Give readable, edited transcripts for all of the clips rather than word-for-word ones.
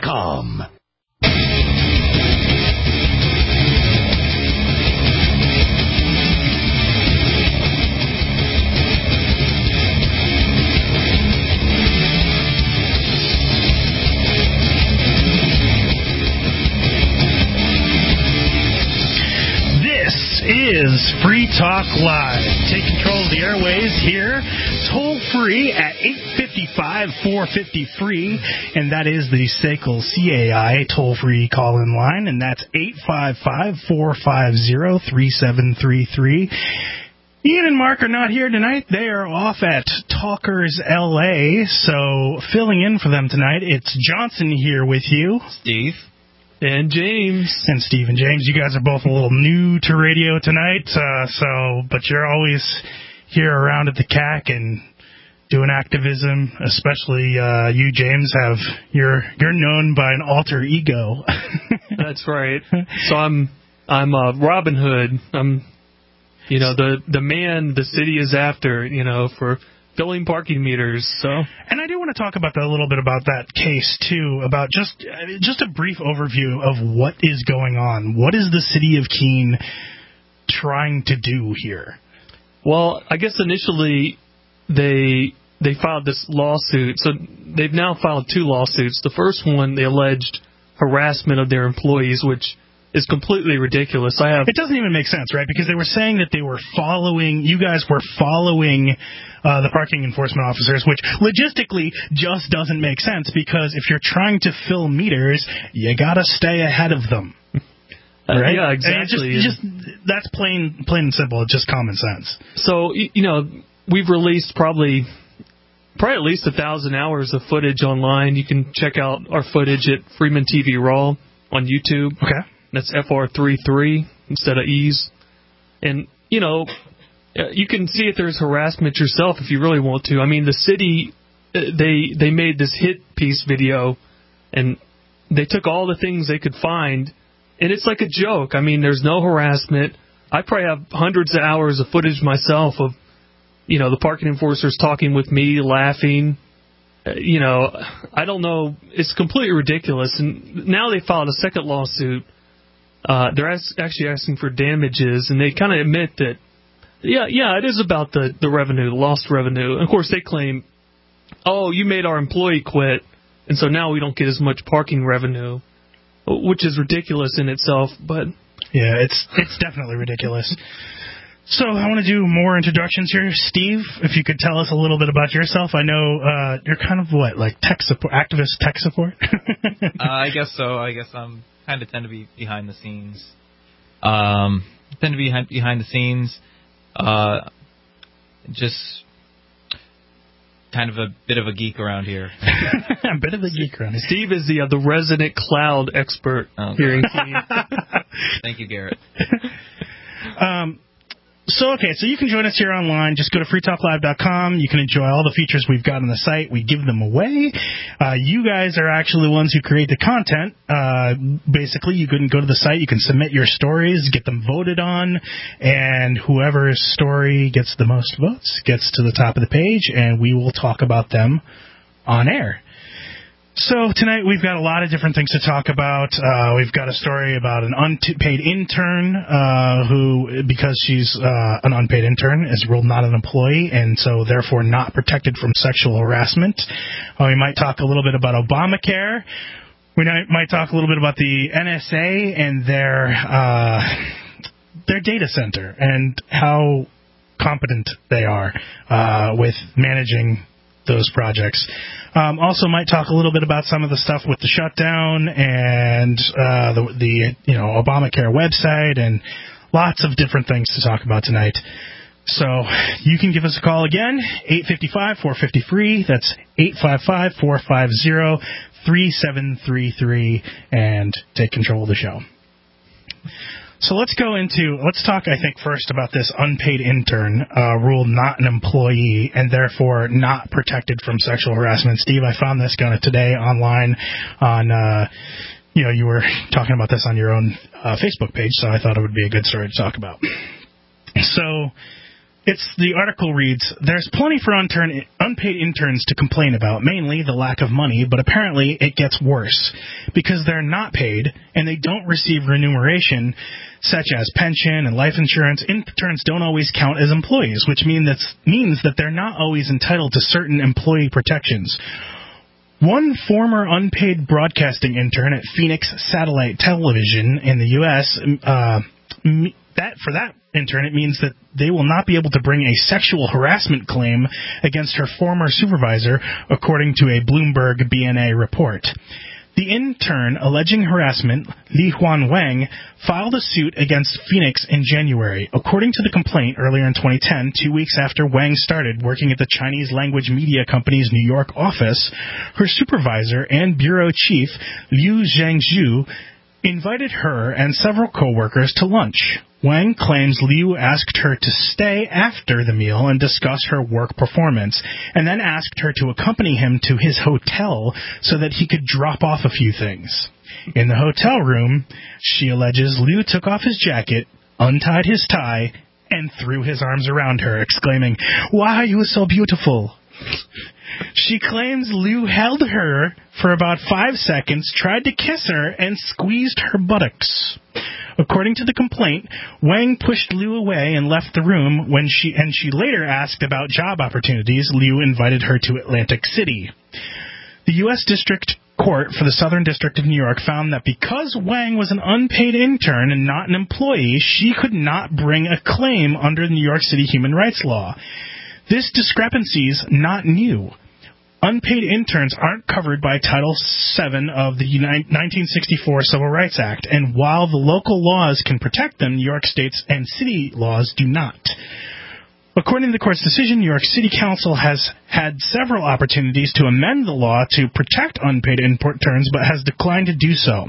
FreeTalkLive.com. Is Free Talk Live. Take control of the airways here, toll free at 855-450-FREE, and that is the SACL CAI toll free call in line, and that's 855-450-3733. Ian and Mark are not here tonight. They are off at Talkers LA, so filling in for them tonight, it's Johnson here with you. Steve. And James. And Steve and James, you guys are both a little new to radio tonight, but you're always here around at the CAC and doing activism, especially you, James, you're known by an alter ego. That's right. So I'm Robin Hood. I'm, the man the city is after, for filling parking meters. So, and I do want to talk about a little bit about that case too, about just a brief overview of what is going on. What is the city of Keene trying to do here? Well, I guess initially they filed this lawsuit. So they've now filed two lawsuits. The first one, they alleged harassment of their employees, which is completely ridiculous. It doesn't even make sense, right? Because they were saying that you guys were following the parking enforcement officers, which logistically just doesn't make sense, because if you're trying to fill meters, you got to stay ahead of them. Right? Yeah, exactly. That's plain and simple. It's just common sense. So, we've released probably at least 1,000 hours of footage online. You can check out our footage at Freeman TV Raw on YouTube. Okay. That's FR33 instead of E's. And, you can see if there's harassment yourself if you really want to. I mean, the city, they made this hit piece video, and they took all the things they could find, and it's like a joke. I mean, there's no harassment. I probably have hundreds of hours of footage myself of, the parking enforcers talking with me, laughing. I don't know. It's completely ridiculous. And now they filed a second lawsuit. They're actually asking for damages, and they kind of admit that, it is about the revenue, the lost revenue. And of course, they claim, you made our employee quit, and so now we don't get as much parking revenue, which is ridiculous in itself. But yeah, it's definitely ridiculous. So I want to do more introductions here. Steve, if you could tell us a little bit about yourself. I know you're kind of tech support, activist tech support? I guess so. I guess I'm kind of tend to be behind the scenes. Just kind of a bit of a geek around here. A bit of a geek around here. Steve is the resident cloud expert here in Keene. Thank you, Garrett. So you can join us here online. Just go to freetalklive.com. You can enjoy all the features we've got on the site. We give them away. You guys are actually the ones who create the content. Basically, you can go to the site. You can submit your stories, get them voted on, and whoever's story gets the most votes gets to the top of the page, and we will talk about them on air. So tonight we've got a lot of different things to talk about. We've got a story about an unpaid intern who, because she's an unpaid intern, is ruled not an employee and so therefore not protected from sexual harassment. We might talk a little bit about Obamacare. We might talk a little bit about the NSA and their data center and how competent they are with managing those projects. Also might talk a little bit about some of the stuff with the shutdown and the Obamacare website and lots of different things to talk about tonight. So you can give us a call again, 855-450-FREE. That's 855-450-3733, and take control of the show. So let's talk, I think, first about this unpaid intern ruled not an employee and therefore not protected from sexual harassment. Steve, I found this today online on, you were talking about this on your own Facebook page, so I thought it would be a good story to talk about. So The article reads, there's plenty for unpaid interns to complain about, mainly the lack of money, but apparently it gets worse. Because they're not paid, and they don't receive remuneration, such as pension and life insurance, interns don't always count as employees, which means that they're not always entitled to certain employee protections. One former unpaid broadcasting intern at Phoenix Satellite Television in the U.S., for that intern, it means that they will not be able to bring a sexual harassment claim against her former supervisor, according to a Bloomberg BNA report. The intern alleging harassment, Li Huan Wang, filed a suit against Phoenix in January. According to the complaint, earlier in 2010, 2 weeks after Wang started working at the Chinese language media company's New York office, her supervisor and bureau chief, Liu Zhangzhu, invited her and several co-workers to lunch. Wang claims Liu asked her to stay after the meal and discuss her work performance, and then asked her to accompany him to his hotel so that he could drop off a few things. In the hotel room, she alleges Liu took off his jacket, untied his tie, and threw his arms around her, exclaiming, "Why are you so beautiful?" She claims Liu held her for about 5 seconds, tried to kiss her, and squeezed her buttocks. According to the complaint, Wang pushed Liu away and left the room when she later asked about job opportunities. Liu invited her to Atlantic City. The U.S. District Court for the Southern District of New York found that because Wang was an unpaid intern and not an employee, she could not bring a claim under the New York City human rights law. This discrepancy is not new. Unpaid interns aren't covered by Title VII of the 1964 Civil Rights Act, and while the local laws can protect them, New York State's and city laws do not. According to the court's decision, New York City Council has had several opportunities to amend the law to protect unpaid interns, but has declined to do so.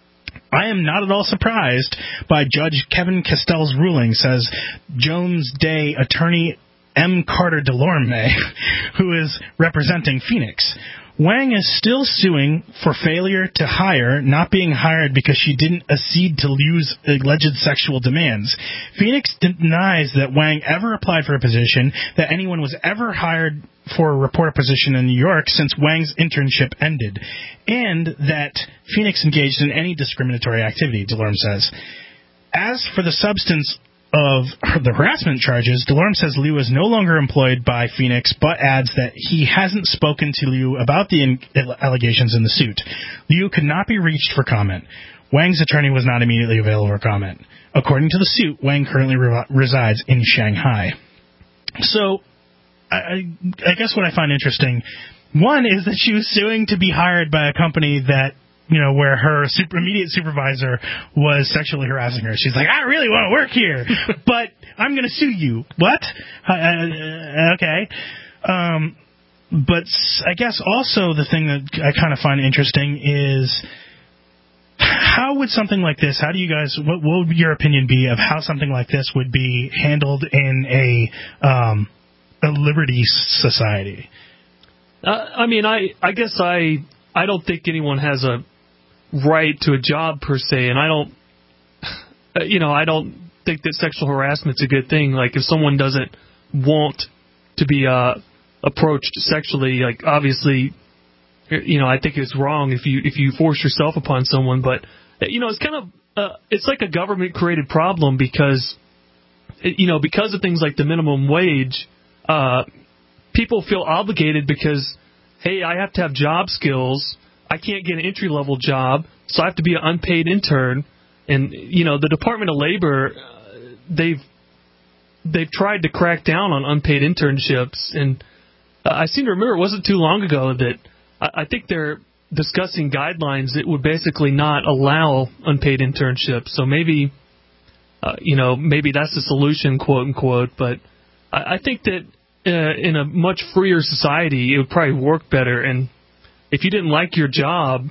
I am not at all surprised by Judge Kevin Castell's ruling, says Jones Day attorney M. Carter DeLorme, who is representing Phoenix. Wang is still suing for failure to hire, not being hired because she didn't accede to Liu's alleged sexual demands. Phoenix denies that Wang ever applied for a position, that anyone was ever hired for a reporter position in New York since Wang's internship ended, and that Phoenix engaged in any discriminatory activity, DeLorme says. As for the substance of the harassment charges, DeLorme says Liu is no longer employed by Phoenix, but adds that he hasn't spoken to Liu about the allegations in the suit. Liu could not be reached for comment. Wang's attorney was not immediately available for comment. According to the suit, Wang currently resides in Shanghai. So, I guess what I find interesting, one, is that she was suing to be hired by a company that, where her immediate supervisor was sexually harassing her. She's like, I really want to work here, but I'm going to sue you. What? Okay. But I guess also the thing that I kind of find interesting is how would something like this, what would your opinion be of how something like this would be handled in a liberty society? I guess I don't think anyone has a right to a job per se, and I don't think that sexual harassment's a good thing. Like, if someone doesn't want to be approached sexually, like, obviously, I think it's wrong if you force yourself upon someone. But it's kind of it's like a government created problem because of things like the minimum wage. People feel obligated because, hey, I have to have job skills. I can't get an entry-level job, so I have to be an unpaid intern. And, the Department of Labor, they've tried to crack down on unpaid internships. And I seem to remember it wasn't too long ago that I think they're discussing guidelines that would basically not allow unpaid internships. So maybe that's the solution, quote-unquote. But I think that in a much freer society, it would probably work better. And if you didn't like your job,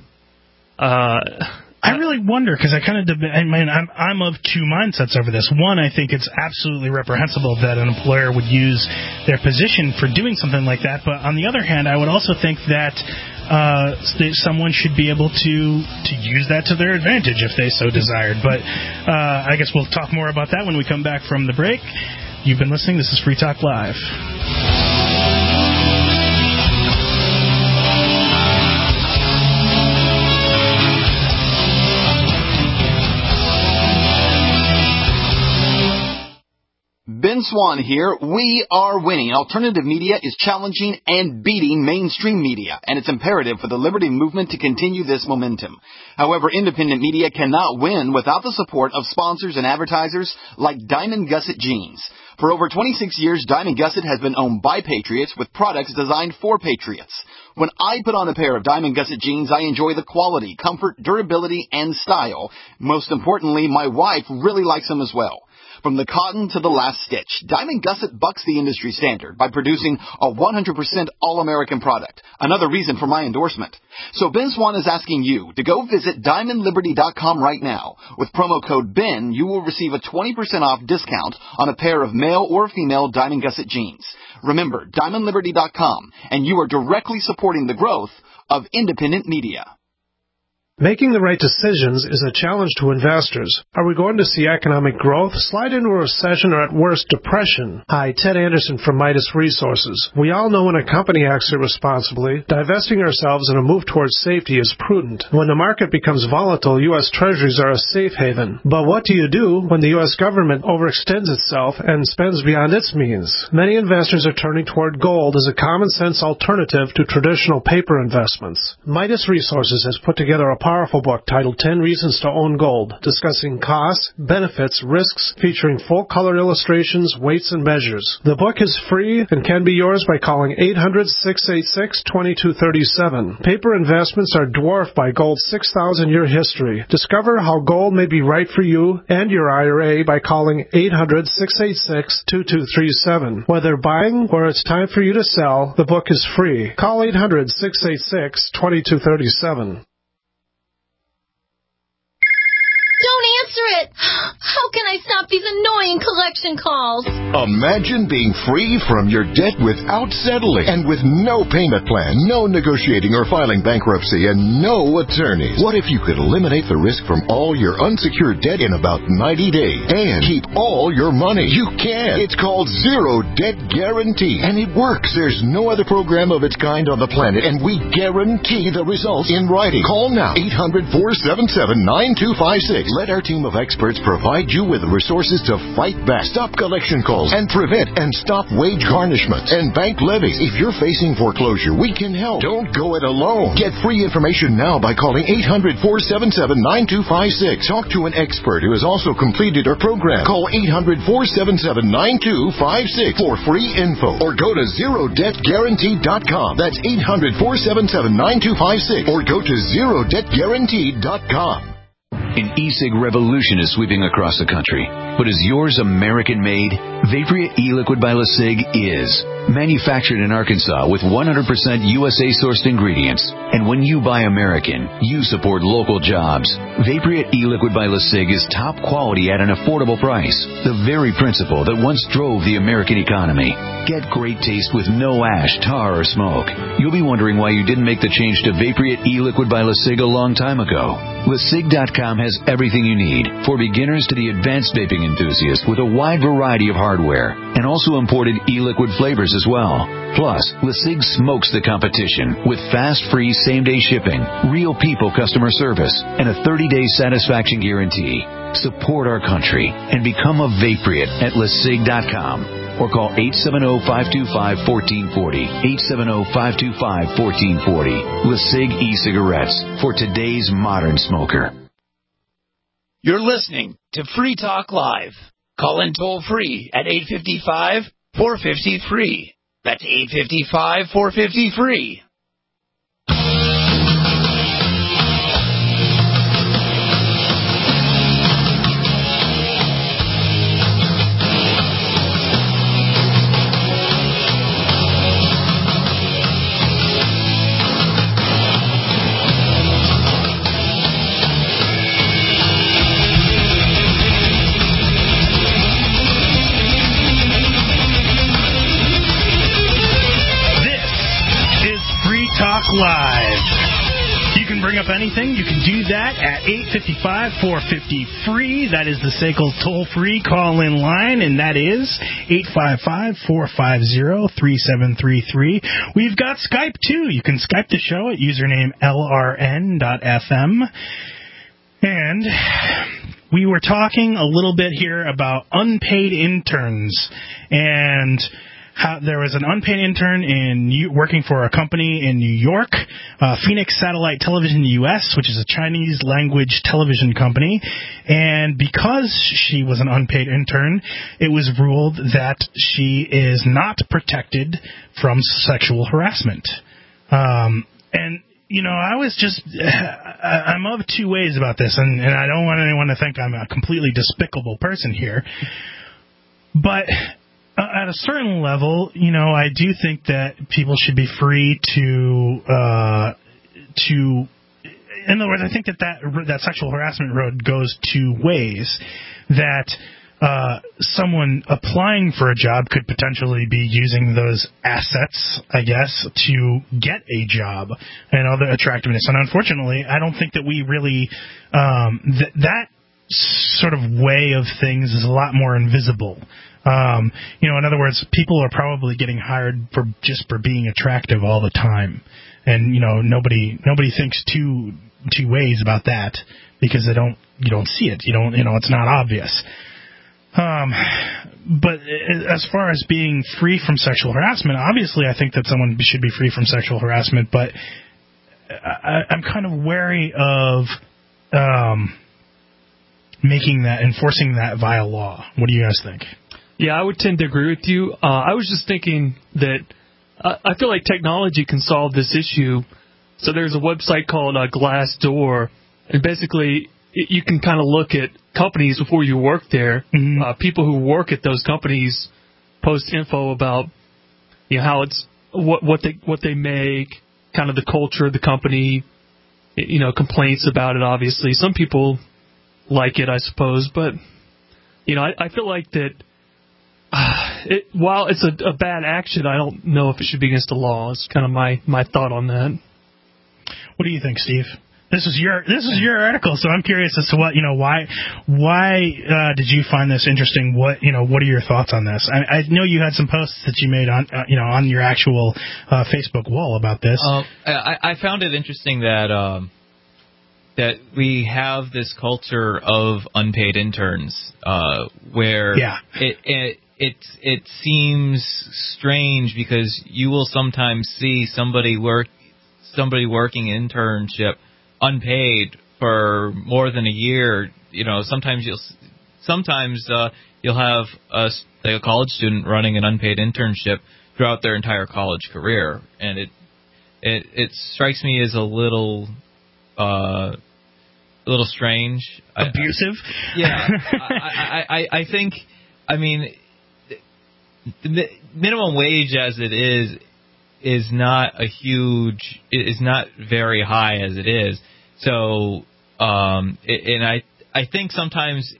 I really wonder, because I'm of two mindsets over this. One, I think it's absolutely reprehensible that an employer would use their position for doing something like that. But on the other hand, I would also think that someone should be able to use that to their advantage if they so desired. But I guess we'll talk more about that when we come back from the break. You've been listening. This is Free Talk Live. Ben Swan here. We are winning. Alternative media is challenging and beating mainstream media, and it's imperative for the liberty movement to continue this momentum. However, independent media cannot win without the support of sponsors and advertisers like Diamond Gusset Jeans. For over 26 years, Diamond Gusset has been owned by patriots with products designed for patriots. When I put on a pair of Diamond Gusset jeans, I enjoy the quality, comfort, durability, and style. Most importantly, my wife really likes them as well. From the cotton to the last stitch, Diamond Gusset bucks the industry standard by producing a 100% all-American product. Another reason for my endorsement. So Ben Swan is asking you to go visit DiamondLiberty.com right now. With promo code BEN, you will receive a 20% off discount on a pair of male or female Diamond Gusset jeans. Remember, DiamondLiberty.com, and you are directly supporting the growth of independent media. Making the right decisions is a challenge to investors. Are we going to see economic growth, slide into a recession, or at worst, depression? Hi, Ted Anderson from Midas Resources. We all know when a company acts irresponsibly, divesting ourselves in a move towards safety is prudent. When the market becomes volatile, U.S. Treasuries are a safe haven. But what do you do when the U.S. government overextends itself and spends beyond its means? Many investors are turning toward gold as a common-sense alternative to traditional paper investments. Midas Resources has put together a powerful book titled 10 Reasons to Own Gold, discussing costs, benefits, risks, featuring full-color illustrations, weights, and measures. The book is free and can be yours by calling 800-686-2237. Paper investments are dwarfed by gold's 6,000-year history. Discover how gold may be right for you and your IRA by calling 800-686-2237. Whether buying or it's time for you to sell, the book is free. Call 800-686-2237. Don't answer it! How can I stop these annoying collection calls? Imagine being free from your debt without settling and with no payment plan, no negotiating or filing bankruptcy, and no attorneys. What if you could eliminate the risk from all your unsecured debt in about 90 days and keep all your money? You can. It's called Zero Debt Guarantee, and it works. There's no other program of its kind on the planet, and we guarantee the results in writing. Call now, 800-477-9256. Let our team of experts provide you with the resources to fight back, stop collection calls, and prevent and stop wage garnishments and bank levies. If you're facing foreclosure, we can help. Don't go it alone. Get free information now by calling 800-477-9256. Talk to an expert who has also completed our program. Call 800-477-9256 for free info, or go to ZeroDebtGuarantee.com. That's 800-477-9256, or go to ZeroDebtGuarantee.com. An e-cig revolution is sweeping across the country. But is yours American-made? Vaporia e-liquid by LeSig is. Manufactured in Arkansas with 100% USA-sourced ingredients. And when you buy American, you support local jobs. Vaporia e-liquid by LeSig is top quality at an affordable price. The very principle that once drove the American economy. Get great taste with no ash, tar, or smoke. You'll be wondering why you didn't make the change to Vaporia e-liquid by LeSig a long time ago. LeSig.com has everything you need, for beginners to the advanced vaping enthusiast, with a wide variety of hardware, and also imported e-liquid flavors as well. Plus, LeSig smokes the competition with fast, free, same-day shipping, real people customer service, and a 30-day satisfaction guarantee. Support our country and become a Vapriot at LeSig.com. Or call 870-525-1440. 870-525-1440. LeSig e-cigarettes for today's modern smoker. You're listening to Free Talk Live. Call in toll free at 855-450-FREE. That's 855-450-FREE. anything, you can do that at 855-450-FREE. That is the SACL toll-free call-in line, and that is 855-450-3733. We've got Skype, too. You can Skype the show at username LRN.FM. And we were talking a little bit here about unpaid interns, and how there was an unpaid intern working for a company in New York, Phoenix Satellite Television US, which is a Chinese language television company. And because she was an unpaid intern, it was ruled that she is not protected from sexual harassment. And you know, I was just, I'm of two ways about this, and I don't want anyone to think I'm a completely despicable person here. But at a certain level, you know, I do think that people should be free to, in other words, I think that sexual harassment road goes two ways. That someone applying for a job could potentially be using those assets, I guess, to get a job and other attractiveness. And unfortunately, I don't think that we really that sort of way of things is a lot more invisible. You know, in other words, people are probably getting hired for being attractive all the time, and you know, nobody thinks two ways about that because you don't see it. It's not obvious. But as far as being free from sexual harassment, obviously I think that someone should be free from sexual harassment, but I'm kind of wary of enforcing that via law. What do you guys think? Yeah, I would tend to agree with you. I was just thinking that I feel like technology can solve this issue. So there's a website called Glassdoor, and basically you can kind of look at companies before you work there. Mm-hmm. People who work at those companies post info about, you know, how it's what they make, kind of the culture of the company. You know, complaints about it. Obviously, some people like it, I suppose, but you know, I feel like that. While it's a bad action, I don't know if it should be against the law. It's kind of my thought on that. What do you think, Steve? This is your article, so I'm curious as to why did you find this interesting? What are your thoughts on this? I know you had some posts that you made on your actual Facebook wall about this. I found it interesting that we have this culture of unpaid interns, where it seems strange because you will sometimes see somebody working internship unpaid for more than a year. You know, sometimes you'll have a college student running an unpaid internship throughout their entire college career, and it strikes me as a little strange, abusive. I think. I mean, the minimum wage as it is not very high as it is. So, and I think sometimes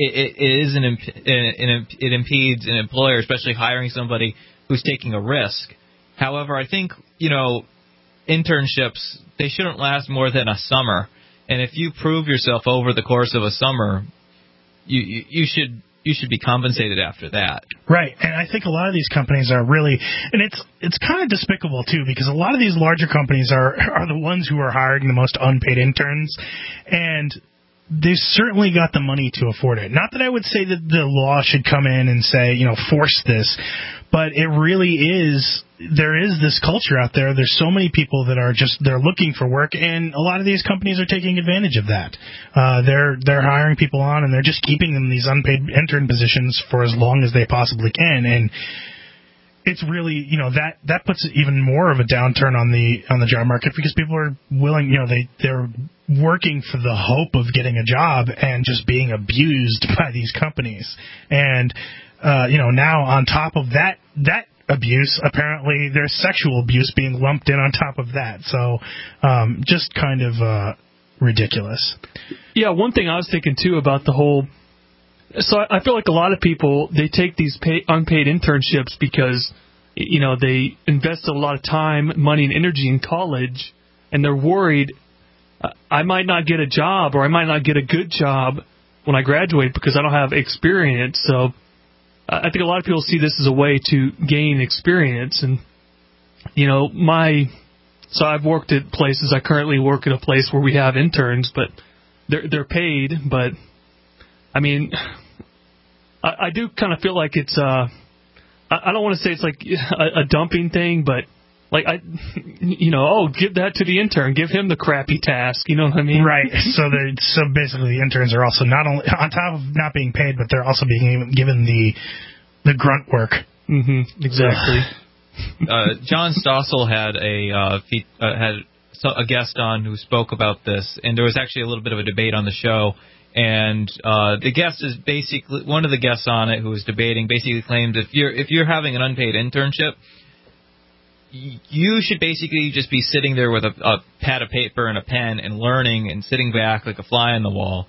it impedes an employer, especially hiring somebody who's taking a risk. However, I think, internships, they shouldn't last more than a summer. And if you prove yourself over the course of a summer, you should be compensated after that. Right, and I think a lot of these companies are really, and it's kind of despicable too, because a lot of these larger companies are the ones who are hiring the most unpaid interns, and they've certainly got the money to afford it. Not that I would say that the law should come in and say, force this, but it really is. There is this culture out there. There's so many people that are they're looking for work, and a lot of these companies are taking advantage of that. They're hiring people on, and they're just keeping them in these unpaid intern positions for as long as they possibly can. And it's really, that puts even more of a downturn on the job market, because people are willing, they're working for the hope of getting a job and just being abused by these companies. And now on top of that abuse, apparently there's sexual abuse being lumped in on top of that. So just kind of ridiculous. Yeah, one thing I was thinking too about the whole, so I feel like a lot of people, they take these unpaid internships because they invested a lot of time, money, and energy in college, and they're worried I might not get a job, or I might not get a good job when I graduate because I don't have experience. So I think a lot of people see this as a way to gain experience. And, so I've worked at places. I currently work at a place where we have interns, but they're paid. But, I mean, I do kind of feel like it's, I don't want to say it's like a dumping thing, but like, give that to the intern. Give him the crappy task. You know what I mean? Right. So basically the interns are also not only on top of not being paid, but they're also being given the grunt work. Mm-hmm. Exactly. John Stossel had a guest on who spoke about this, and there was actually a little bit of a debate on the show. And the guest is basically one of the guests on it who was debating basically claimed if you're having an unpaid internship, you should basically just be sitting there with a pad of paper and a pen and learning and sitting back like a fly on the wall,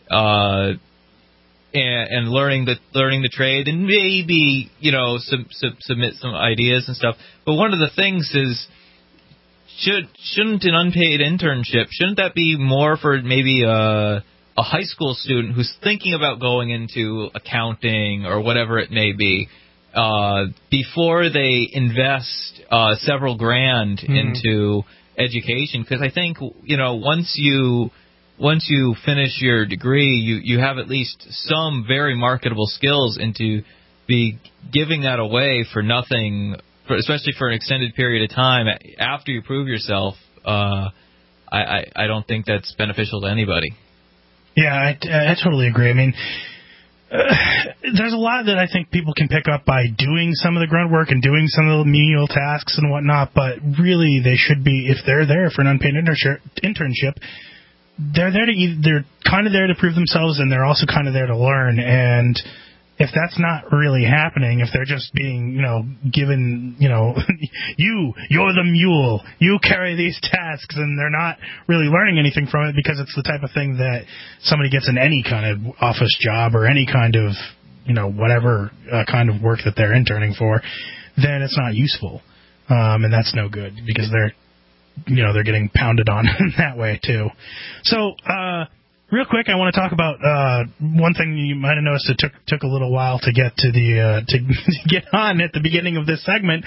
and learning the trade and maybe submit some ideas and stuff. But one of the things is shouldn't an unpaid internship that be more for maybe a high school student who's thinking about going into accounting or whatever it may be, before they invest several grand into education? Because I think once you finish your degree, you have at least some very marketable skills, and to be giving that away for nothing, especially for an extended period of time after you prove yourself, I don't think that's beneficial to anybody. Yeah, I totally agree. I mean, there's a lot that I think people can pick up by doing some of the grunt work and doing some of the menial tasks and whatnot, but really they should be, if they're there for an unpaid internship, they're kind of there to prove themselves, and they're also kind of there to learn. And if that's not really happening, if they're just being, given, you're the mule, you carry these tasks, and they're not really learning anything from it because it's the type of thing that somebody gets in any kind of office job or any kind of, whatever kind of work that they're interning for, then it's not useful. And that's no good because they're getting pounded on in that way too. So, real quick, I want to talk about one thing you might have noticed. It took a little while to get to to get on at the beginning of this segment.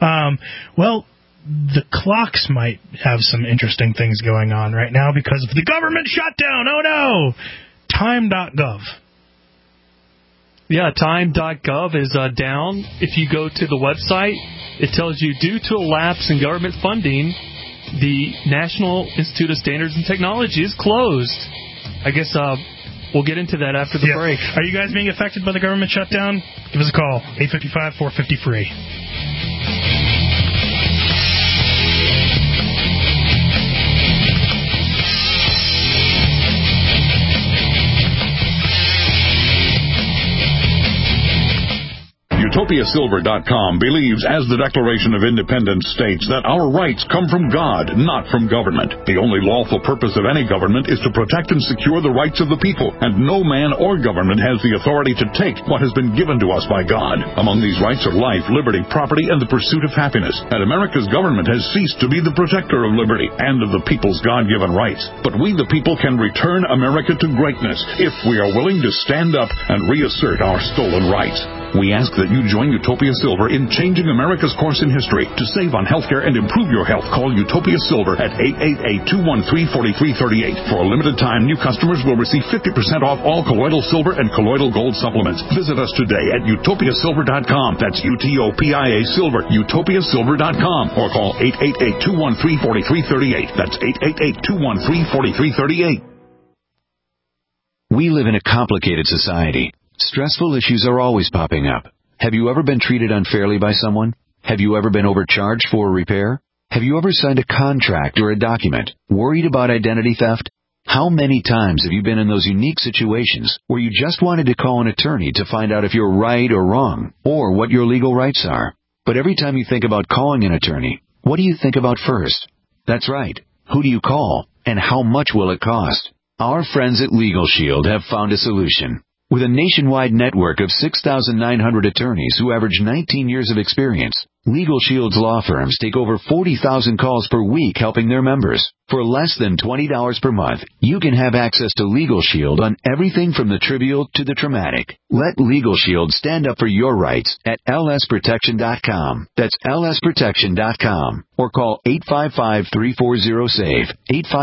The clocks might have some interesting things going on right now because of the government shutdown. Oh no! Time.gov. Yeah, time.gov is down. If you go to the website, it tells you due to a lapse in government funding, the National Institute of Standards and Technology is closed. I guess we'll get into that after the break. Are you guys being affected by the government shutdown? Give us a call, 855-450-FREE. UtopiaSilver.com believes, as the Declaration of Independence states, that our rights come from God, not from government. The only lawful purpose of any government is to protect and secure the rights of the people, and no man or government has the authority to take what has been given to us by God. Among these rights are life, liberty, property, and the pursuit of happiness. And America's government has ceased to be the protector of liberty and of the people's God-given rights. But we, the people, can return America to greatness if we are willing to stand up and reassert our stolen rights. We ask that you join Utopia Silver in changing America's course in history. To save on healthcare and improve your health, call Utopia Silver at 888-213-4338. For a limited time, new customers will receive 50% off all colloidal silver and colloidal gold supplements. Visit us today at utopiasilver.com. That's UTOPIA Silver, utopiasilver.com. Or call 888-213-4338. That's 888-213-4338. We live in a complicated society. Stressful issues are always popping up. Have you ever been treated unfairly by someone? Have you ever been overcharged for a repair? Have you ever signed a contract or a document worried about identity theft? How many times have you been in those unique situations where you just wanted to call an attorney to find out if you're right or wrong, or what your legal rights are? But every time you think about calling an attorney, what do you think about first? That's right. Who do you call, and how much will it cost? Our friends at Legal Shield have found a solution. With a nationwide network of 6,900 attorneys who average 19 years of experience, Legal Shield's law firms take over 40,000 calls per week helping their members. For less than $20 per month, you can have access to Legal Shield on everything from the trivial to the traumatic. Let Legal Shield stand up for your rights at lsprotection.com. That's lsprotection.com. Or call 855-340-SAVE,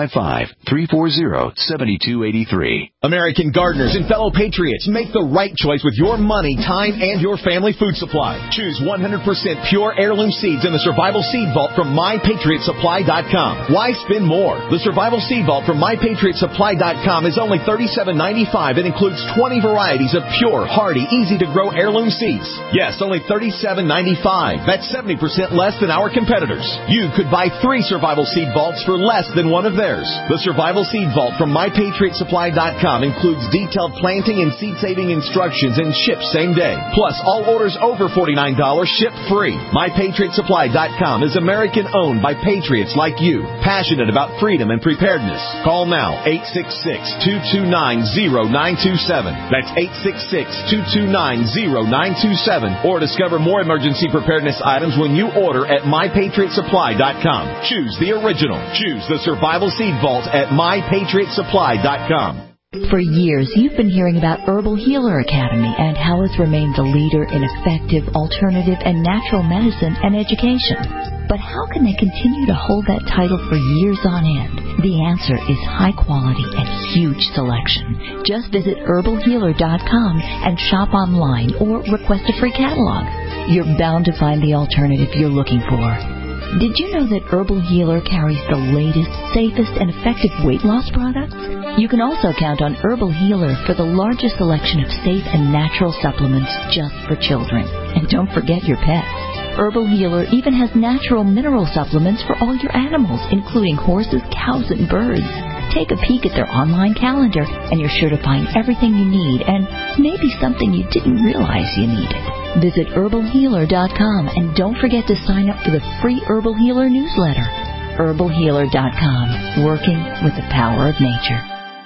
855-340-7283. American gardeners and fellow patriots, make the right choice with your money, time, and your family food supply. Choose 100% pure heirloom seeds in the Survival Seed Vault from MyPatriotSupply.com. Why spend more? The Survival Seed Vault from MyPatriotSupply.com is only $37.95 and includes 20 varieties of pure, hardy, easy-to-grow heirloom seeds. Yes, only $37.95. That's 70% less than our competitors. You could buy 3 Survival Seed Vaults for less than one of theirs. The Survival Seed Vault from MyPatriotSupply.com includes detailed planting and seed-saving instructions and ships same day. Plus, all orders over $49 ship free. MyPatriotSupply.com is American-owned by patriots like you, passionate about freedom and preparedness. Call now, 866-229-0927. That's 866-229-0927. Or discover more emergency preparedness items when you order at MyPatriotSupply.com. Choose the original. Choose the Survival Seed Vault at MyPatriotSupply.com. For years, you've been hearing about Herbal Healer Academy and how it's remained the leader in effective, alternative, and natural medicine and education. But how can they continue to hold that title for years on end? The answer is high quality and huge selection. Just visit herbalhealer.com and shop online or request a free catalog. You're bound to find the alternative you're looking for. Did you know that Herbal Healer carries the latest, safest, and effective weight loss products? You can also count on Herbal Healer for the largest selection of safe and natural supplements just for children. And don't forget your pets. Herbal Healer even has natural mineral supplements for all your animals, including horses, cows, and birds. Take a peek at their online calendar, and you're sure to find everything you need and maybe something you didn't realize you needed. Visit herbalhealer.com and don't forget to sign up for the free Herbal Healer newsletter. herbalhealer.com, working with the power of nature.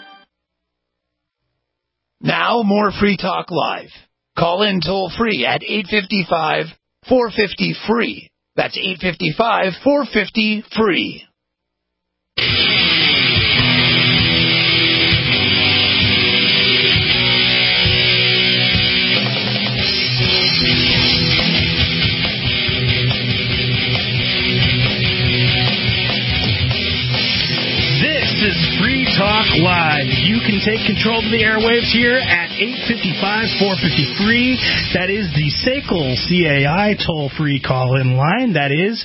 Now more Free Talk Live. Call in toll free at 855-450-FREE. That's 855-450-FREE. Talk Live. You can take control of the airwaves here at 855-450-FREE. That is the SACL CAI toll-free call-in line. That is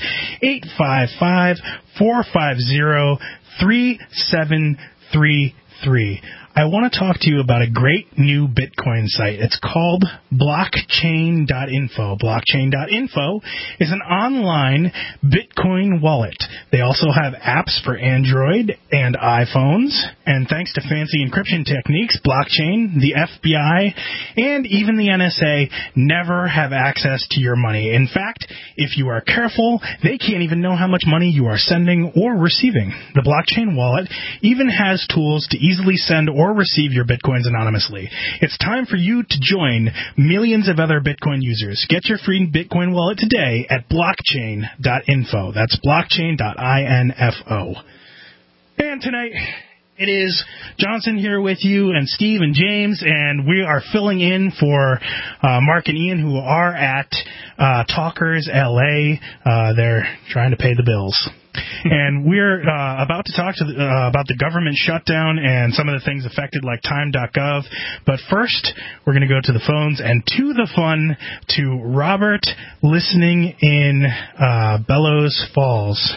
855-450-3733. I want to talk to you about a great new Bitcoin site. It's called blockchain.info. Blockchain.info is an online Bitcoin wallet. They also have apps for Android and iPhones. And thanks to fancy encryption techniques, blockchain, the FBI, and even the NSA never have access to your money. In fact, if you are careful, they can't even know how much money you are sending or receiving. The blockchain wallet even has tools to easily send or receive your Bitcoins anonymously. It's time for you to join millions of other Bitcoin users. Get your free Bitcoin wallet today at blockchain.info. That's blockchain.info. And tonight, it is Johnson here with you, and Steve and James, and we are filling in for Mark and Ian, who are at Talkers LA. They're trying to pay the bills. And we're about to talk to about the government shutdown and some of the things affected, like time.gov. But first, we're going to go to the phones and to the fun to Robert, listening in Bellows Falls.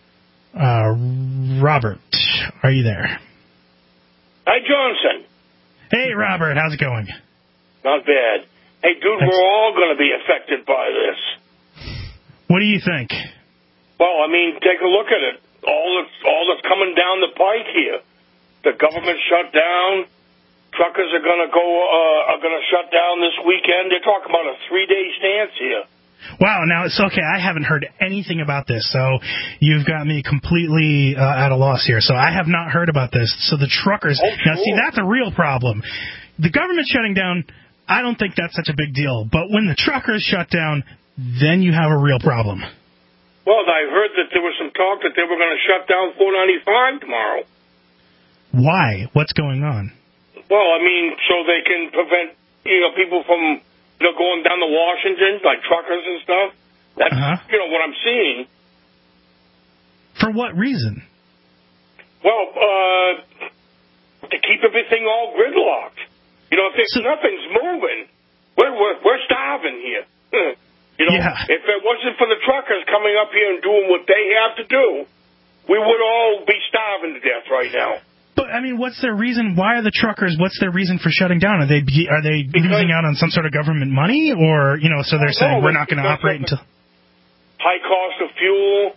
Robert, are you there? Hi, Johnson. Hey, Robert. How's it going? Not bad. Hey, dude, we're all going to be affected by this. What do you think? Well, I mean, take a look at it. All that's coming down the pike here. The government shut down. Truckers are going to shut down this weekend. They're talking about a 3-day stance here. Wow, now it's okay. I haven't heard anything about this, so you've got me completely at a loss here. So I have not heard about this. So the truckers, now see, that's a real problem. The government shutting down, I don't think that's such a big deal. But when the truckers shut down, then you have a real problem. Well, I heard that there was some talk that they were going to shut down 495 tomorrow. Why? What's going on? Well, I mean, so they can prevent, people from, going down to Washington, like truckers and stuff. That's, what I'm seeing. For what reason? Well, to keep everything all gridlocked. If nothing's moving, we're starving here. If it wasn't for the truckers coming up here and doing what they have to do, we would all be starving to death right now. But, I mean, what's their reason? Why are the truckers, what's their reason for shutting down? Are they losing out on some sort of government money? Or, so they're saying we're not going to operate until... High cost of fuel,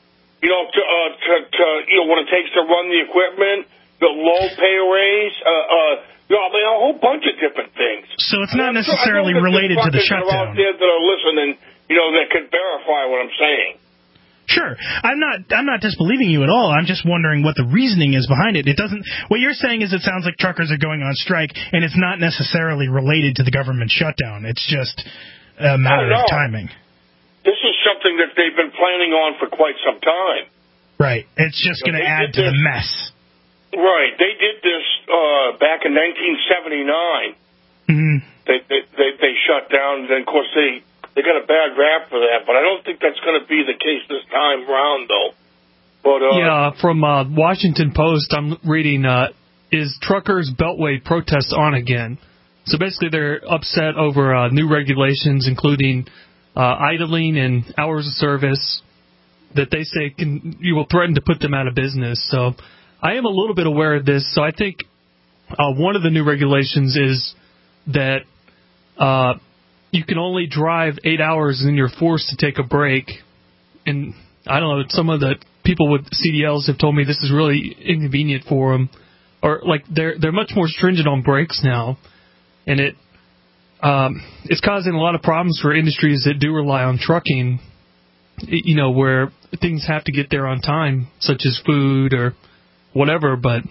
what it takes to run the equipment, the low pay raise, a whole bunch of different things. So it's not necessarily related to the shutdown. Out there that are listening, that could verify what I'm saying. Sure. I'm not disbelieving you at all. I'm just wondering what the reasoning is behind it. What you're saying is it sounds like truckers are going on strike, and it's not necessarily related to the government shutdown. It's just a matter of timing. This is something that they've been planning on for quite some time. Right. It's just going to add to the mess. Right. They did this back in 1979. Mm-hmm. They shut down, and then, of course, they got a bad rap for that, but I don't think that's going to be the case this time round, though. But from Washington Post, I'm reading, is truckers' Beltway protest on again? So basically they're upset over new regulations, including idling and hours of service that they say you will threaten to put them out of business. So I am a little bit aware of this. So I think one of the new regulations is that you can only drive 8 hours and then you're forced to take a break. And I don't know, some of the people with CDLs have told me this is really inconvenient for them. Or like they're much more stringent on breaks now. And it's causing a lot of problems for industries that do rely on trucking, where things have to get there on time, such as food or whatever. But,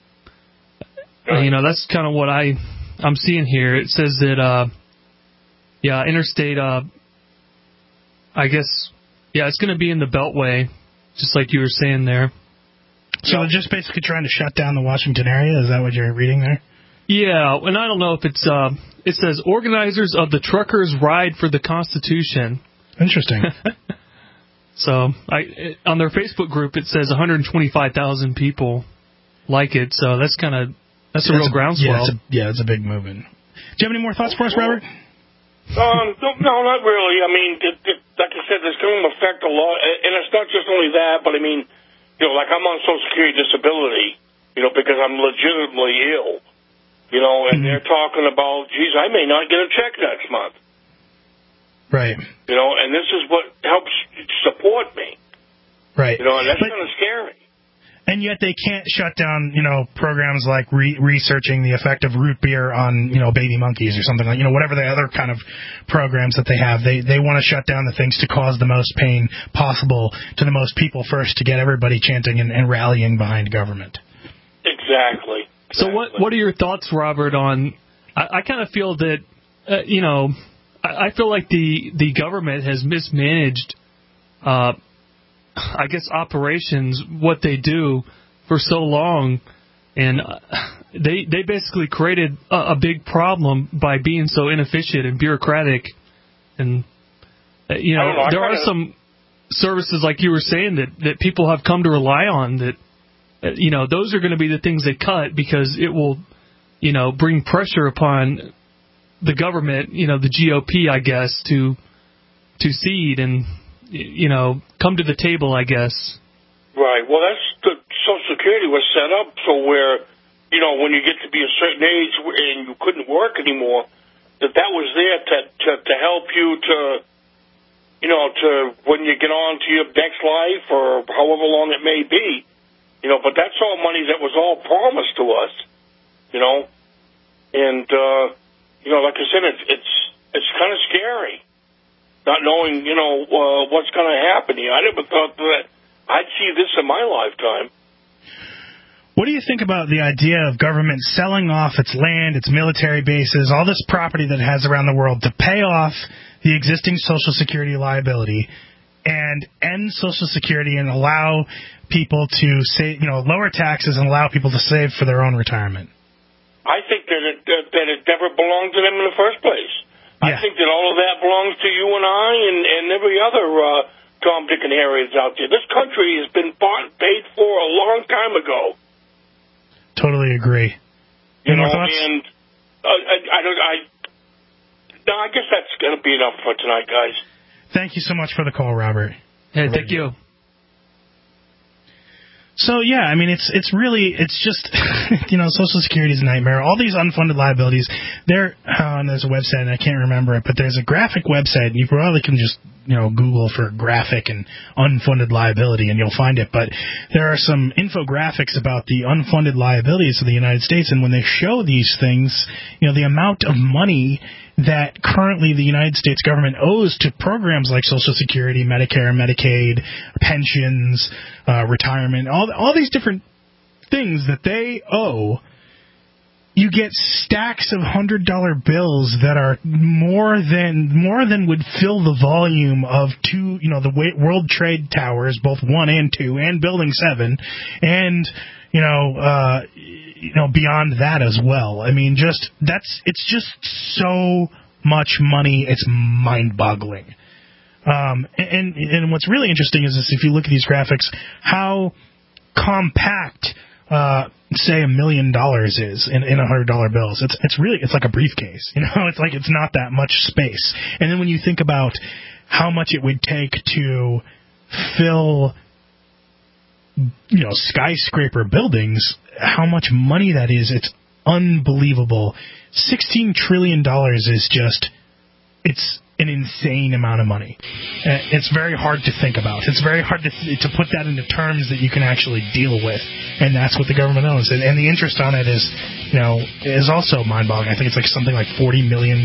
that's kind of what I'm seeing here. It says that, interstate, I guess, it's going to be in the Beltway, just like you were saying there. So they're just basically trying to shut down the Washington area? Is that what you're reading there? Yeah, and I don't know if it's, it says organizers of the Truckers' Ride for the Constitution. Interesting. So on their Facebook group, it says 125,000 people like it. So that's a real groundswell. It's a big movement. Do you have any more thoughts for us, Robert? No, not really. I mean, like I said, it's going to affect a lot, and it's not just only that, but I mean, like I'm on Social Security disability, because I'm legitimately ill. And they're talking about, geez, I may not get a check next month. Right. And this is what helps support me. Right. And that's kind of scary. And yet they can't shut down, programs like researching the effect of root beer on, baby monkeys or something like, whatever the other kind of programs that they have. They want to shut down the things to cause the most pain possible to the most people first to get everybody chanting and rallying behind government. Exactly. So what are your thoughts, Robert, on, I kind of feel that, I feel like the government has mismanaged, I guess, operations, what they do for so long. And they basically created a big problem by being so inefficient and bureaucratic. And, there are some services, like you were saying, that people have come to rely on that, those are going to be the things they cut because it will, bring pressure upon the government, the GOP, I guess, to cede and, come to the table, I guess. Right. Well, that's the Social Security was set up so where, when you get to be a certain age and you couldn't work anymore, that was there to help you to when you get on to your next life or however long it may be. But that's all money that was all promised to us, and, like I said, it's kind of scary not knowing, what's going to happen here. I never thought that I'd see this in my lifetime. What do you think about the idea of government selling off its land, its military bases, all this property that it has around the world to pay off the existing Social Security liability and end Social Security and allow people to save, lower taxes and allow people to save for their own retirement? I think that it never belonged to them in the first place. Yeah. I think that all of that belongs to you and I and every other Tom, Dick, and Harry that's out there. This country has been bought and paid for a long time ago. Totally agree. Any more thoughts? And I guess that's going to be enough for tonight, guys. Thank you so much for the call, Robert. Hey, thank you. So, yeah, I mean, it's just, Social Security's a nightmare. All these unfunded liabilities, there's a website, and I can't remember it, but there's a graphic website, and you probably can just, Google for graphic and unfunded liability, and you'll find it. But there are some infographics about the unfunded liabilities of the United States, and when they show these things, the amount of money that currently the United States government owes to programs like Social Security, Medicare, Medicaid, pensions, retirement, all these different things that they owe, you get stacks of $100 bills that are more than would fill the volume of the World Trade Towers, both 1 and 2, and Building 7, and beyond that as well. I mean, it's just so much money, it's mind-boggling. And what's really interesting is if you look at these graphics, how compact, say, $1 million is in $100 bills. It's like a briefcase. It's not that much space. And then when you think about how much it would take to fill skyscraper buildings, how much money that is, it's unbelievable. $16 trillion is it's an insane amount of money. It's very hard to think about. It's very hard to put that into terms that you can actually deal with, and that's what the government owns. And the interest on it is also mind-boggling. I think it's something like $40 million,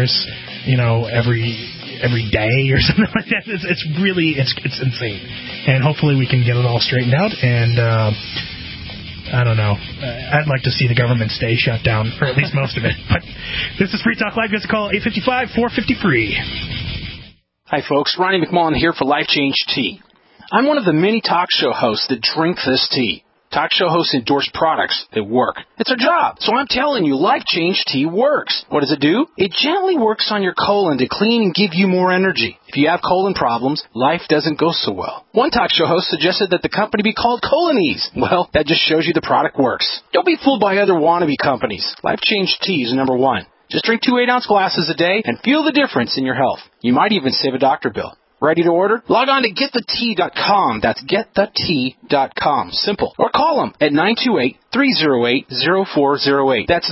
every day or something like that. It's really insane. And hopefully we can get it all straightened out. And I don't know. I'd like to see the government stay shut down, or at least most of it. But this is Free Talk Live. Give us a call, 855-450-FREE. Hi, folks. Ronnie McMullen here for Life Change Tea. I'm one of the many talk show hosts that drink this tea. Talk show hosts endorse products that work. It's our job. So I'm telling you, Life Change Tea works. What does it do? It gently works on your colon to clean and give you more energy. If you have colon problems, life doesn't go so well. One talk show host suggested that the company be called Colonies. Well, that just shows you the product works. Don't be fooled by other wannabe companies. Life Change Tea is number one. Just drink 2 8-ounce glasses a day and feel the difference in your health. You might even save a doctor bill. Ready to order? Log on to getthetea.com. That's getthetea.com. Simple. Or call them at 928-308-0408. That's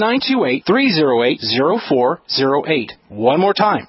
928-308-0408. One more time,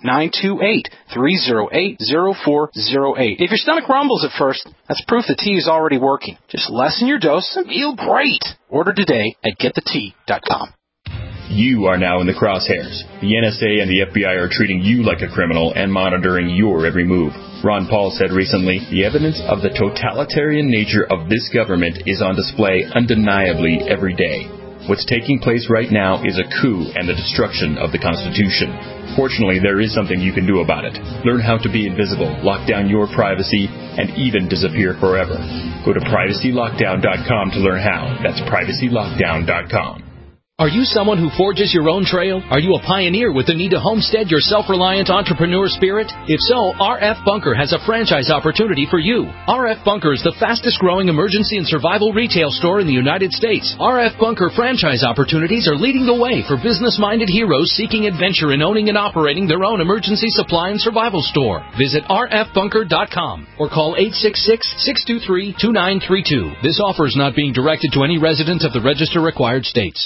928-308-0408. If your stomach rumbles at first, that's proof the tea is already working. Just lessen your dose and feel great. Order today at getthetea.com. You are now in the crosshairs. The NSA and the FBI are treating you like a criminal and monitoring your every move. Ron Paul said recently, the evidence of the totalitarian nature of this government is on display undeniably every day. What's taking place right now is a coup and the destruction of the Constitution. Fortunately, there is something you can do about it. Learn how to be invisible, lock down your privacy, and even disappear forever. Go to privacylockdown.com to learn how. That's privacylockdown.com. Are you someone who forges your own trail? Are you a pioneer with the need to homestead your self-reliant entrepreneur spirit? If so, RF Bunker has a franchise opportunity for you. RF Bunker is the fastest-growing emergency and survival retail store in the United States. RF Bunker franchise opportunities are leading the way for business-minded heroes seeking adventure in owning and operating their own emergency supply and survival store. Visit rfbunker.com or call 866-623-2932. This offer is not being directed to any resident of the register-required states.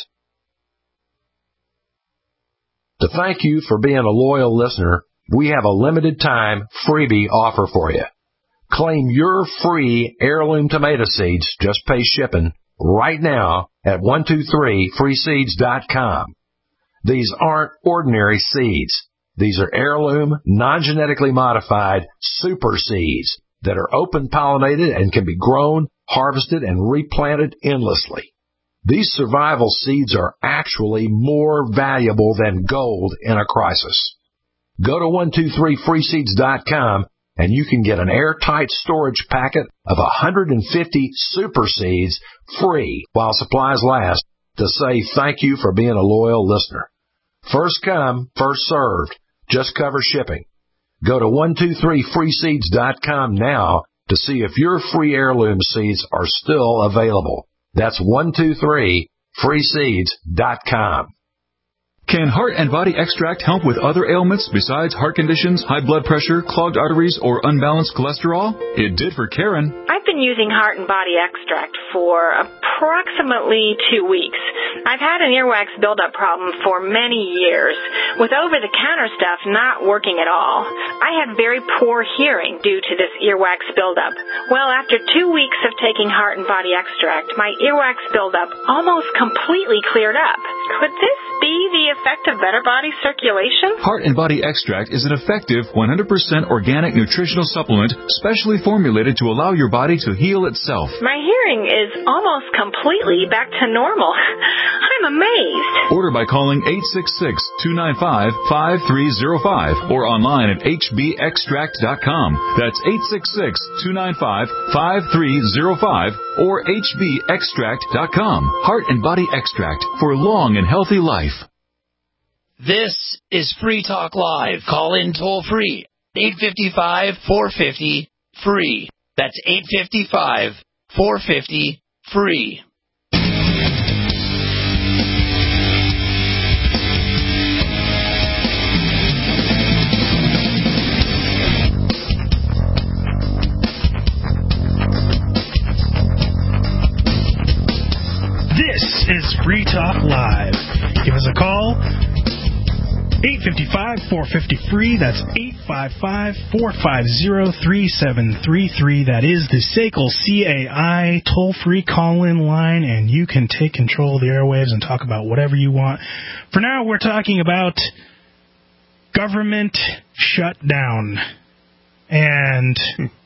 To thank you for being a loyal listener, we have a limited time freebie offer for you. Claim your free heirloom tomato seeds, just pay shipping, right now at 123freeseeds.com. These aren't ordinary seeds. These are heirloom, non-genetically modified super seeds that are open pollinated and can be grown, harvested, and replanted endlessly. These survival seeds are actually more valuable than gold in a crisis. Go to 123freeseeds.com and you can get an airtight storage packet of 150 super seeds free while supplies last to say thank you for being a loyal listener. First come, first served. Just cover shipping. Go to 123freeseeds.com now to see if your free heirloom seeds are still available. That's 123freeseeds.com. Can Heart and Body Extract help with other ailments besides heart conditions, high blood pressure, clogged arteries, or unbalanced cholesterol? It did for Karen. I've been using Heart and Body Extract for approximately 2 weeks. I've had an earwax buildup problem for many years, with over-the-counter stuff not working at all. I had very poor hearing due to this earwax buildup. Well, after 2 weeks of taking Heart and Body Extract, my earwax buildup almost completely cleared up. Could this be the effect of better body circulation? Heart and Body Extract is an effective 100% organic nutritional supplement specially formulated to allow your body to heal itself. My hearing is almost completely back to normal. I'm amazed. Order by calling 866-295-5305 or online at hbextract.com. That's 866-295-5305 or hbextract.com. Heart and Body Extract for long and healthy life. This is Free Talk Live. Call in toll free. 855-450-FREE. That's 855-450-FREE. This is Free Talk Live. Give us a call. 855-450-FREE. That's 855-450-3733. That is the SACL CAI toll-free call-in line, and you can take control of the airwaves and talk about whatever you want. For now, we're talking about government shutdown and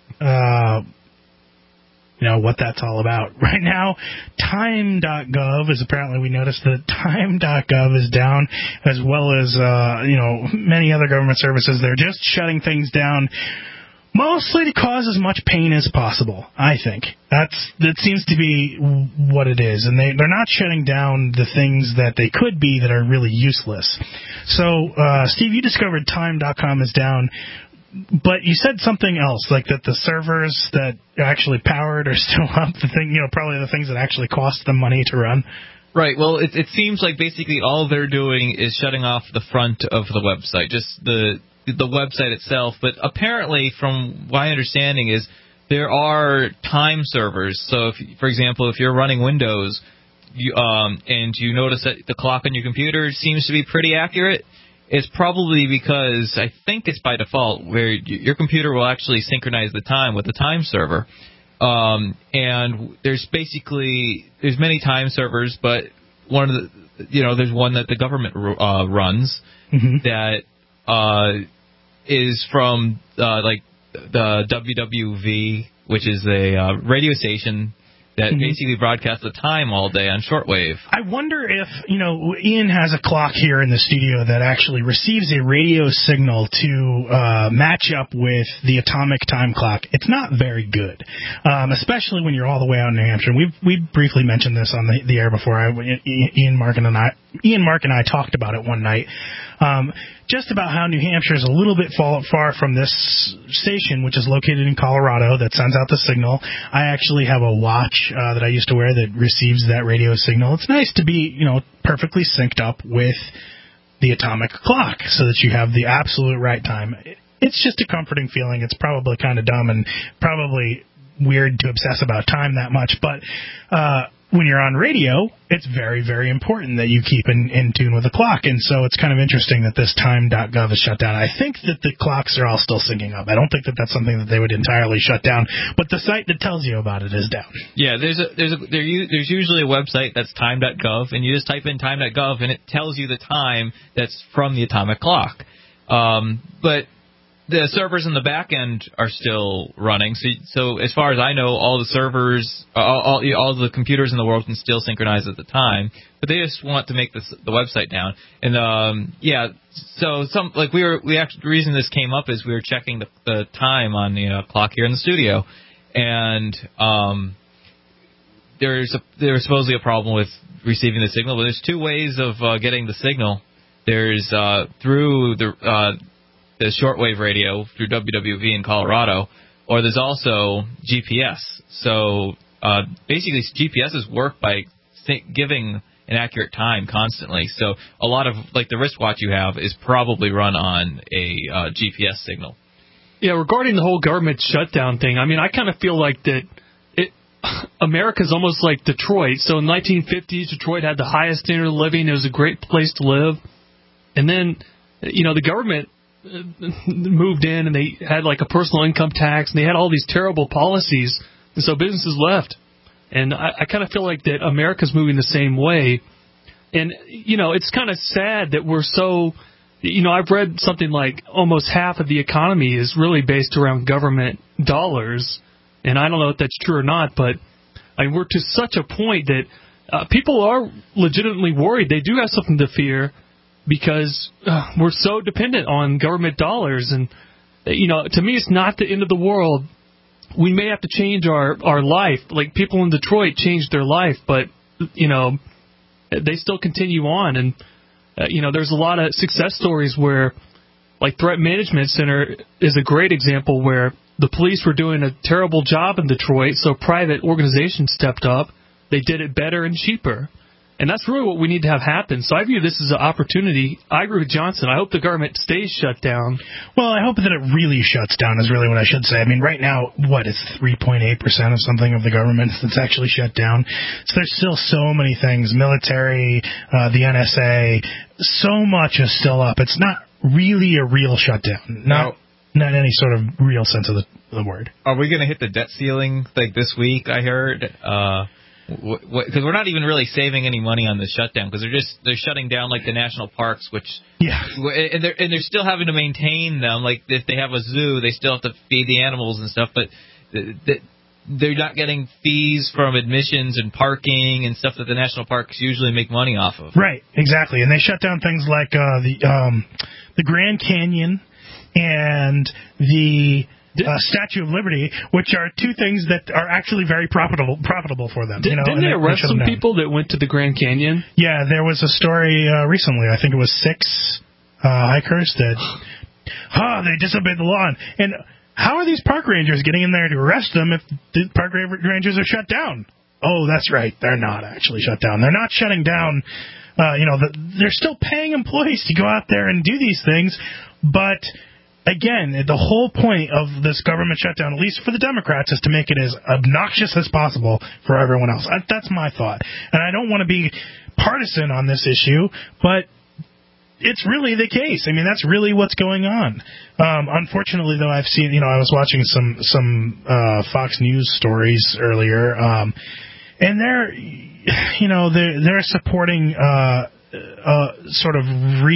what that's all about. Right now, time.gov is apparently, we noticed that time.gov is down, as well as, many other government services. They're just shutting things down, mostly to cause as much pain as possible, I think. That seems to be what it is. And they're not shutting down the things that they could be that are really useless. So, Steve, you discovered time.com is down. But you said something else, like that the servers that are actually powered are still up. Probably the things that actually cost them money to run. Right. Well, it seems like basically all they're doing is shutting off the front of the website, just the website itself. But apparently, from my understanding, is there are time servers. So, for example, if you're running Windows, and you notice that the clock on your computer seems to be pretty accurate, it's probably because, I think it's by default, where your computer will actually synchronize the time with the time server. And there's many time servers, but there's one that the government runs that is from the WWV, which is a radio station that basically broadcasts the time all day on shortwave. I wonder if, Ian has a clock here in the studio that actually receives a radio signal to match up with the atomic time clock. It's not very good, especially when you're all the way out in New Hampshire. We briefly mentioned this on the air before. Ian, Mark, and I talked about it one night. Just about how New Hampshire is a little bit far from this station, which is located in Colorado, that sends out the signal. I actually have a watch that I used to wear that receives that radio signal. It's nice to be, perfectly synced up with the atomic clock so that you have the absolute right time. It's just a comforting feeling. It's probably kind of dumb and probably weird to obsess about time that much, but when you're on radio, it's very, very important that you keep in tune with the clock. And so it's kind of interesting that this time.gov is shut down. I think that the clocks are all still syncing up. I don't think that that's something that they would entirely shut down. But the site that tells you about it is down. Yeah, there's usually a website that's time.gov, and you just type in time.gov, and it tells you the time that's from the atomic clock. But the servers in the back end are still running. So as far as I know, all the servers, all the computers in the world can still synchronize at the time, but they just want to make the website down. And so the reason this came up is we were checking the time on the clock here in the studio, and there's supposedly a problem with receiving the signal. But there's two ways of getting the signal. There's through the shortwave radio through WWV in Colorado, or there's also GPS. So basically, GPSs work by giving an accurate time constantly. So a lot of the wristwatch you have is probably run on a GPS signal. Yeah, regarding the whole government shutdown thing, I mean, I kind of feel like that America's almost like Detroit. So in the 1950s, Detroit had the highest standard of living. It was a great place to live. And then, the government moved in and they had like a personal income tax and they had all these terrible policies. And so businesses left. And I kind of feel like that America's moving the same way. And, it's kind of sad that we're so, I've read something like almost half of the economy is really based around government dollars. And I don't know if that's true or not, but we're to such a point that people are legitimately worried. They do have something to fear because we're so dependent on government dollars. And, to me, it's not the end of the world. We may have to change our life. Like people in Detroit changed their life, but, they still continue on. And, there's a lot of success stories where, like Threat Management Center is a great example where the police were doing a terrible job in Detroit, so private organizations stepped up. They did it better and cheaper. And that's really what we need to have happen. So I view this as an opportunity. I agree with Johnson. I hope the government stays shut down. Well, I hope that it really shuts down is really what I should say. I mean, right now, it's 3.8% of something of the government that's actually shut down. So there's still so many things, military, the NSA, so much is still up. It's not really a real shutdown. Not any sort of real sense of the word. Are we going to hit the debt ceiling this week, I heard? Because we're not even really saving any money on the shutdown because they're shutting down like the national parks, which and they're still having to maintain them. Like if they have a zoo, they still have to feed the animals and stuff, but they're not getting fees from admissions and parking and stuff that the national parks usually make money off of. Right, exactly, and they shut down things like the Grand Canyon and the Statue of Liberty, which are two things that are actually very profitable for them. Didn't they arrest some people that went to the Grand Canyon? Yeah, there was a story recently. I think it was 6 hikers that they disobeyed the law. And how are these park rangers getting in there to arrest them if the park rangers are shut down? Oh, that's right. They're not actually shut down. They're not shutting down. They're still paying employees to go out there and do these things, but again, the whole point of this government shutdown, at least for the Democrats, is to make it as obnoxious as possible for everyone else. That's my thought. And I don't want to be partisan on this issue, but it's really the case. I mean, that's really what's going on. Unfortunately, though, I've seen, I was watching some Fox News stories earlier, and they're supporting sort of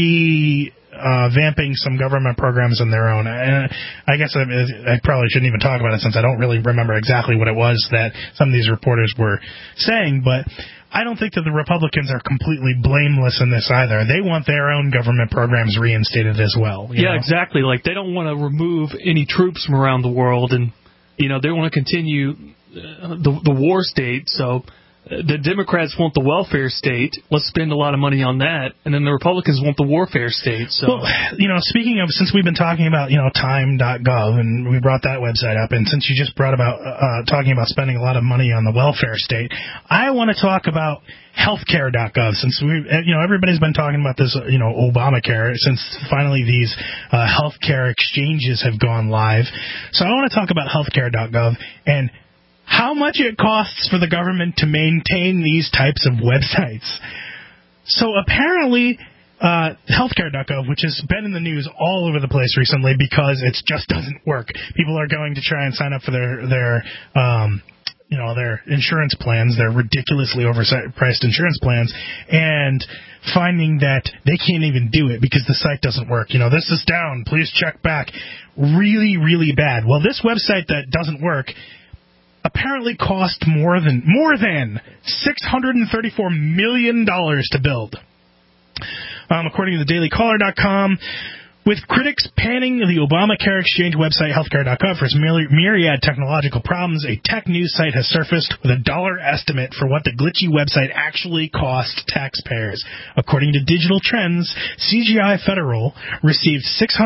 vamping some government programs on their own. And I guess I probably shouldn't even talk about it since I don't really remember exactly what it was that some of these reporters were saying, but I don't think that the Republicans are completely blameless in this either. They want their own government programs reinstated as well. Yeah, exactly. Like they don't want to remove any troops from around the world, and they want to continue the war state. So the Democrats want the welfare state. Let's spend a lot of money on that. And then the Republicans want the warfare state. So, speaking of, since we've been talking about, time.gov, and we brought that website up, and since you just brought about talking about spending a lot of money on the welfare state, I want to talk about healthcare.gov, since everybody's been talking about this, Obamacare, since finally these healthcare exchanges have gone live. So I want to talk about healthcare.gov and how much it costs for the government to maintain these types of websites. So apparently, healthcare.gov, which has been in the news all over the place recently because it just doesn't work. People are going to try and sign up for their their insurance plans, their ridiculously overpriced insurance plans, and finding that they can't even do it because the site doesn't work. This is down. Please check back. Really, really bad. Well, this website that doesn't work apparently cost more than $634 million to build. According to thedailycaller.com, with critics panning the Obamacare exchange website healthcare.gov for its myriad technological problems, a tech news site has surfaced with a dollar estimate for what the glitchy website actually cost taxpayers. According to Digital Trends, CGI Federal received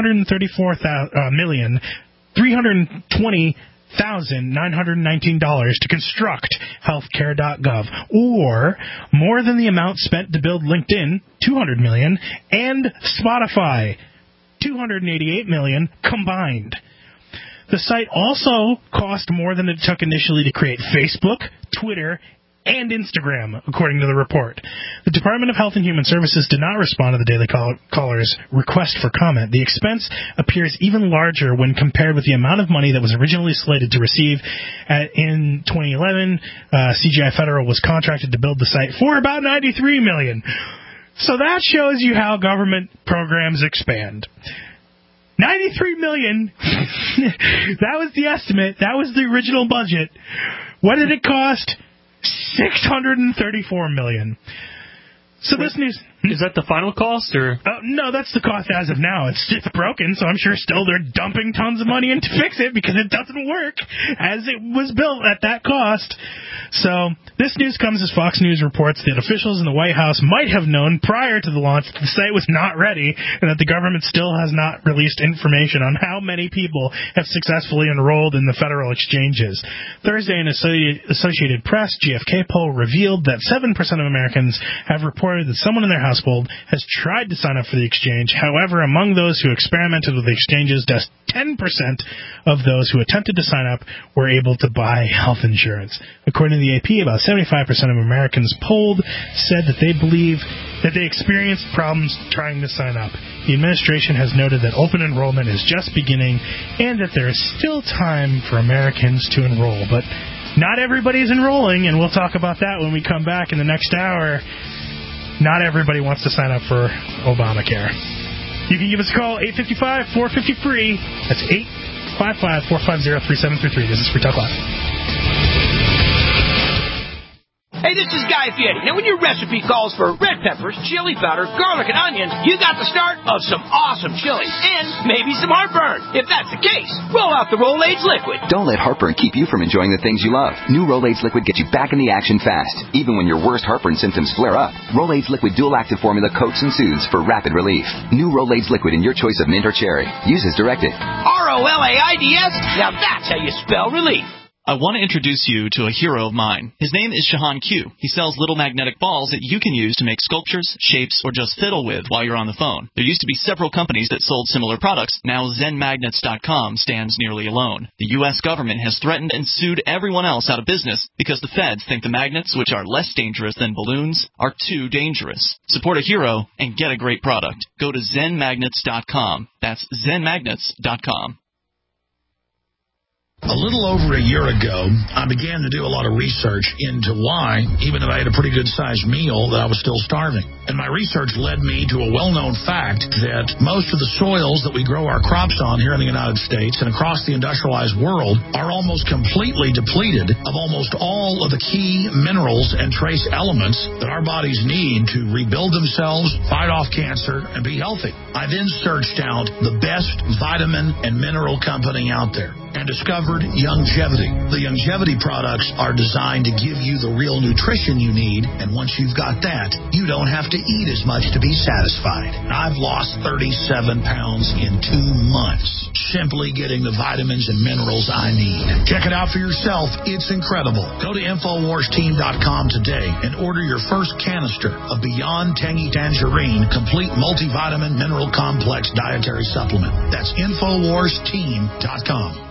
$634,320,919 to construct healthcare.gov, or more than the amount spent to build LinkedIn, $200 million, and Spotify, $288 million combined. The site also cost more than it took initially to create Facebook, Twitter, and Instagram, according to the report. The Department of Health and Human Services did not respond to the Daily Caller's request for comment. The expense appears even larger when compared with the amount of money that was originally slated to receive. In 2011, CGI Federal was contracted to build the site for about $93 million. So that shows you how government programs expand. $93 million. That was the estimate. That was the original budget. What did it cost? $634 million. So this news... Is that the final cost, or? No, that's the cost as of now. It's broken, so I'm sure still they're dumping tons of money in to fix it because it doesn't work as it was built at that cost. So this news comes as Fox News reports that officials in the White House might have known prior to the launch that the site was not ready and that the government still has not released information on how many people have successfully enrolled in the federal exchanges. Thursday, an Associated Press GFK poll revealed that 7% of Americans have reported that someone in their household has tried to sign up for the exchange. However, among those who experimented with the exchanges, just 10% of those who attempted to sign up were able to buy health insurance. According to the AP, about 75% of Americans polled said that they believe that they experienced problems trying to sign up. The administration has noted that open enrollment is just beginning and that there is still time for Americans to enroll. But not everybody's enrolling, and we'll talk about that when we come back in the next hour. Not everybody wants to sign up for Obamacare. You can give us a call, 855-450-FREE. That's 855-450-3733. This is Free Talk Live. Hey, this is Guy Fieri. Now, when your recipe calls for red peppers, chili powder, garlic, and onions, you got the start of some awesome chili and maybe some heartburn. If that's the case, roll out the Rolaids Liquid. Don't let heartburn keep you from enjoying the things you love. New Rolaids Liquid gets you back in the action fast, even when your worst heartburn symptoms flare up. Rolaids Liquid dual-active formula coats and soothes for rapid relief. New Rolaids Liquid in your choice of mint or cherry. Use as directed. Rolaids? Now that's how you spell relief. I want to introduce you to a hero of mine. His name is Shahan Q. He sells little magnetic balls that you can use to make sculptures, shapes, or just fiddle with while you're on the phone. There used to be several companies that sold similar products. Now ZenMagnets.com stands nearly alone. The U.S. government has threatened and sued everyone else out of business because the feds think the magnets, which are less dangerous than balloons, are too dangerous. Support a hero and get a great product. Go to ZenMagnets.com. That's ZenMagnets.com. A little over a year ago, I began to do a lot of research into why, even if I had a pretty good-sized meal, that I was still starving. And my research led me to a well-known fact that most of the soils that we grow our crops on here in the United States and across the industrialized world are almost completely depleted of almost all of the key minerals and trace elements that our bodies need to rebuild themselves, fight off cancer, and be healthy. I then searched out the best vitamin and mineral company out there and discovered Youngevity. The Youngevity products are designed to give you the real nutrition you need, and once you've got that, you don't have to eat as much to be satisfied. I've lost 37 pounds in 2 months, simply getting the vitamins and minerals I need. Check it out for yourself. It's incredible. Go to InfoWarsTeam.com today and order your first canister of Beyond Tangy Tangerine Complete Multivitamin Mineral Complex Dietary Supplement. That's InfoWarsTeam.com.